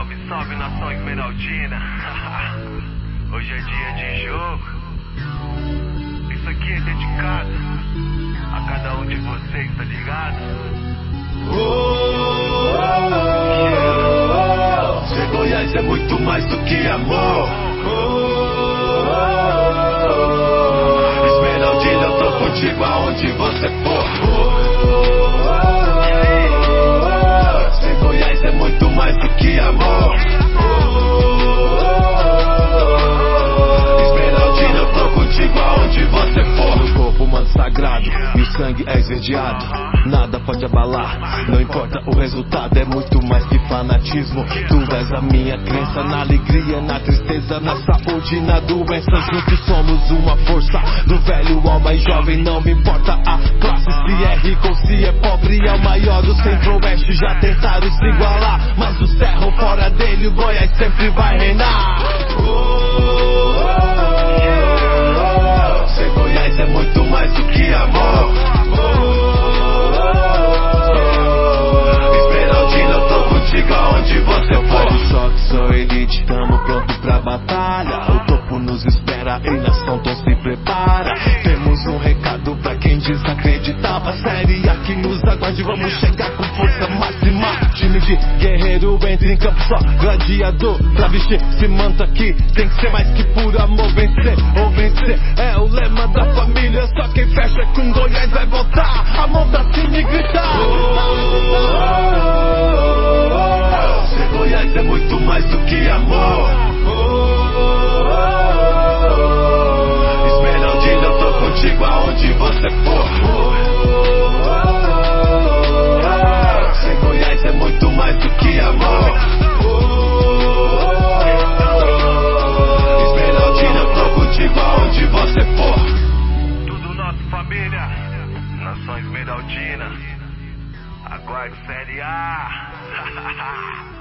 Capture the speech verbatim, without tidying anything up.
Salve, salve, nação esmeraldina. Hoje é dia de jogo. Isso aqui é dedicado a cada um de vocês, tá ligado? Oh, oh, oh, oh. Ser Goiás é muito mais do que amor. Oh, oh, oh. Esmeraldina, eu tô contigo aonde você for. Oh, oh, oh, oh. Ser Goiás é muito mais do que amor. Oh, oh, oh. Esmeraldina, eu tô contigo aonde você for. Meu corpo, mano, sagrado, e o sangue é esverdeado. Nada pode abalar, não importa o resultado. É muito mais que fanatismo. Tu és a minha crença, na alegria, na tristeza, na saúde, na doença. Juntos somos uma força, do velho ao mais jovem. Não me importa a classe, se é rico ou se é pobre. É o maior do centro-oeste, já tentaram se igualar, mas o cerro fora dele, o Goiás sempre vai reinar. Oh, oh, oh, oh. Ser Goiás é muito mais do que amor. Oh, aonde você for. De choque, sou elite, tamo pronto pra batalha. O topo nos espera e nação então se prepara. Temos um recado pra quem desacreditava. Série aqui nos aguarde, vamos chegar com força máxima. Time de guerreiro entra em campo só gladiador. Pra vestir esse manto aqui tem que ser mais que por amor. Vencer ou vencer é o lema da família. Só quem fecha com Goiás vai voltar. A mão pra cima e gritar. Ser Goiás é muito mais do que amor. Oh, oh, oh. Esmeraldina, eu tô contigo aonde você for. Oh, oh, oh. Ser Goiás é muito mais do que amor. Oh, oh. Esmeraldina, eu tô contigo aonde você for. Tudo nosso, família. Nação Esmeraldina. Aguarde Série A.